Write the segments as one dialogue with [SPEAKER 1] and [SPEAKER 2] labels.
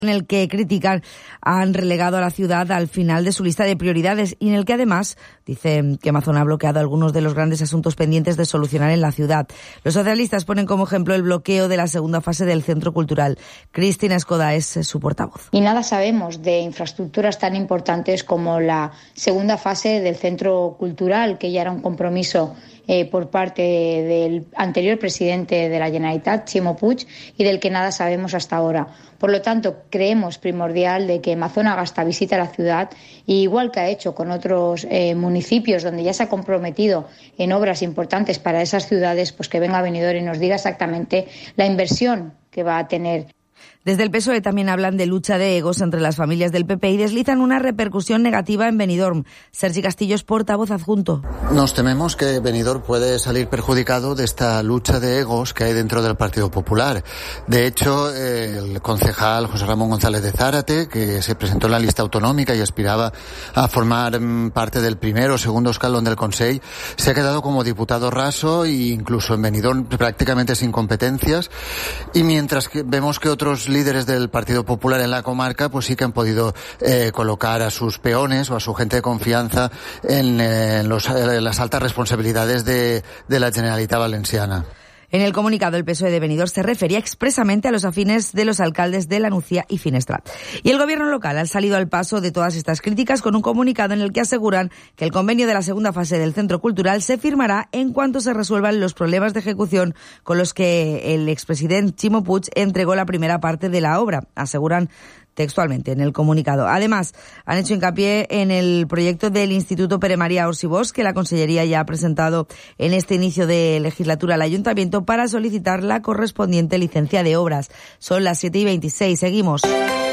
[SPEAKER 1] en el que critican han relegado a la ciudad al final de su lista de prioridades y en el que además dicen que Amazon ha bloqueado algunos de los grandes asuntos pendientes de solucionar en la ciudad. Los socialistas ponen como ejemplo el bloqueo de la segunda fase del Centro Cultural. Cristina Escoda es su portavoz.
[SPEAKER 2] Y nada sabemos de infraestructuras tan importantes como la segunda fase del Centro Cultural, que ya era un compromiso por parte del anterior presidente de la Generalitat, Ximo Puig, y del que nada sabemos hasta ahora. Por lo tanto, creemos primordial de que Amazon haga esta visita a la ciudad, y igual que ha hecho con otros municipios donde ya se ha comprometido en obras importantes para esas ciudades, pues que venga a Benidorm y nos diga exactamente la inversión que va a tener.
[SPEAKER 1] Desde el PSOE también hablan de lucha de egos entre las familias del PP y deslizan una repercusión negativa en Benidorm. Sergi Castillo es portavoz adjunto.
[SPEAKER 3] Nos tememos que Benidorm puede salir perjudicado de esta lucha de egos que hay dentro del Partido Popular. De hecho, el concejal José Ramón González de Zárate, que se presentó en la lista autonómica y aspiraba a formar parte del primero o segundo escalón del Consell, se ha quedado como diputado raso e incluso en Benidorm prácticamente sin competencias. Y mientras que vemos que otros líderes del Partido Popular en la comarca pues sí que han podido colocar a sus peones o a su gente de confianza en las altas responsabilidades de la Generalitat Valenciana.
[SPEAKER 1] En el comunicado, el PSOE de Benidorm se refería expresamente a los afines de los alcaldes de La Nucía y Finestrat. Y el gobierno local ha salido al paso de todas estas críticas con un comunicado en el que aseguran que el convenio de la segunda fase del Centro Cultural se firmará en cuanto se resuelvan los problemas de ejecución con los que el expresidente Ximo Puig entregó la primera parte de la obra, aseguran textualmente en el comunicado. Además, han hecho hincapié en el proyecto del Instituto Pere María Ors i Bosch, que la Consellería ya ha presentado en este inicio de legislatura al Ayuntamiento para solicitar la correspondiente licencia de obras. Son las 7:26. Seguimos.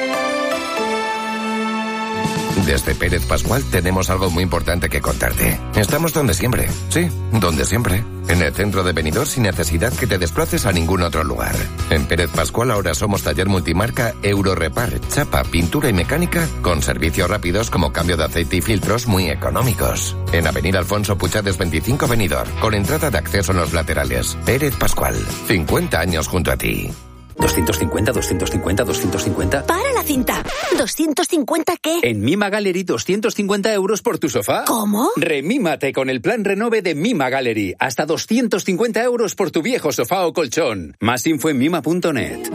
[SPEAKER 4] Desde Pérez Pascual tenemos algo muy importante que contarte. Estamos donde siempre. Sí, donde siempre. En el centro de Benidorm sin necesidad que te desplaces a ningún otro lugar. En Pérez Pascual ahora somos taller multimarca Eurorepar, chapa, pintura y mecánica con servicios rápidos como cambio de aceite y filtros muy económicos. En Avenida Alfonso Puchades 25 Benidorm, con entrada de acceso en los laterales. Pérez Pascual, 50 años junto a ti.
[SPEAKER 5] 250, 250, 250.
[SPEAKER 6] ¡Para la cinta! ¿250 qué?
[SPEAKER 5] En Mima Gallery, 250 euros por tu sofá.
[SPEAKER 6] ¿Cómo?
[SPEAKER 5] Remímate con el plan Renove de Mima Gallery. Hasta 250 euros por tu viejo sofá o colchón. Más info en mima.net.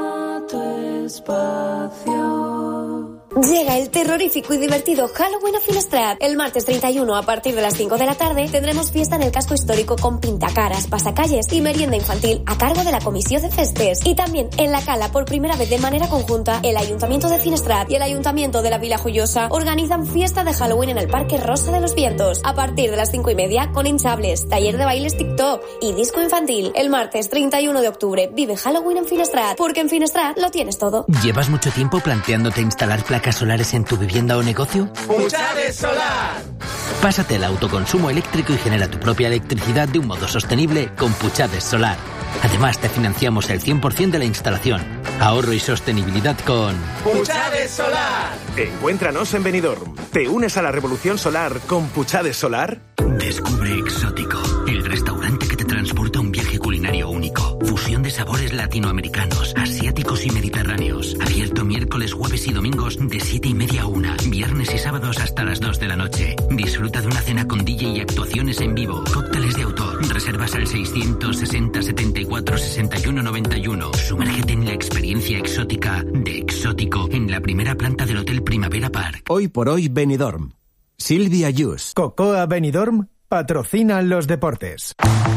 [SPEAKER 6] Llega el terrorífico y divertido Halloween a Finestrat. El martes 31 a partir de las 5 de la tarde tendremos fiesta en el casco histórico con pintacaras, pasacalles y merienda infantil a cargo de la Comisión de Festes. Y también en la Cala, por primera vez de manera conjunta, el Ayuntamiento de Finestrat y el Ayuntamiento de la Vila Joiosa organizan fiesta de Halloween en el Parque Rosa de los Vientos a partir de las 5:30 con hinchables, taller de bailes TikTok y disco infantil. El martes 31 de octubre vive Halloween en Finestrat, porque en Finestrat lo tienes todo.
[SPEAKER 7] ¿Llevas mucho tiempo planteándote instalar placas solares en tu vivienda o negocio?
[SPEAKER 8] ¡Puchades Solar!
[SPEAKER 7] Pásate el autoconsumo eléctrico y genera tu propia electricidad de un modo sostenible con Puchades Solar. Además, te financiamos el 100% de la instalación. Ahorro y sostenibilidad con
[SPEAKER 8] ¡Puchades Solar!
[SPEAKER 9] Encuéntranos en Benidorm. ¿Te unes a la revolución solar con Puchades Solar?
[SPEAKER 10] Descubre Exótico, el restaurante que te transporta a un viaje culinario único. Fusión de sabores latinoamericanos, asiáticos y mediterráneos. Abierto miércoles, jueves y domingos de 7:30 a 1. Viernes y sábados hasta las 2 de la noche. Disfruta de una cena con DJ y actuaciones en vivo. Cócteles de autor. Reservas al 660 74 61 91. Sumérgete en la experiencia exótica de Exótico en la primera planta del Hotel Primavera Park.
[SPEAKER 11] Hoy por hoy Benidorm. Silvia Yus. Cocoa Benidorm patrocina los deportes.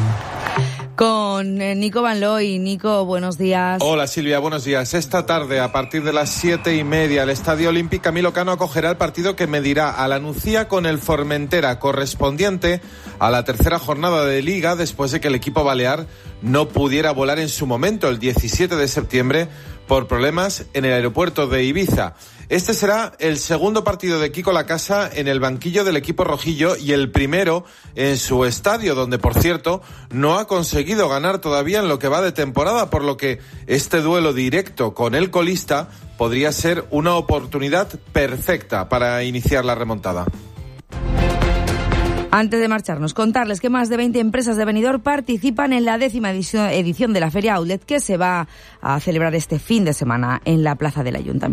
[SPEAKER 1] Con Nico Van Looy. Nico, buenos días.
[SPEAKER 12] Hola Silvia, buenos días. Esta tarde, a partir de las 7:30, el Estadio Olímpic Camilo Cano acogerá el partido que medirá a la Nucía con el Formentera, correspondiente a la tercera jornada de Liga, después de que el equipo balear no pudiera volar en su momento, el 17 de septiembre, por problemas en el aeropuerto de Ibiza. Este será el segundo partido de Kiko Lacasa en el banquillo del equipo rojillo y el primero en su estadio, donde, por cierto, no ha conseguido ganar todavía en lo que va de temporada, por lo que este duelo directo con el colista podría ser una oportunidad perfecta para iniciar la remontada.
[SPEAKER 1] Antes de marcharnos, contarles que más de 20 empresas de Benidorm participan en la 10ª edición de la Feria Outlet, que se va a celebrar este fin de semana en la Plaza del Ayuntamiento.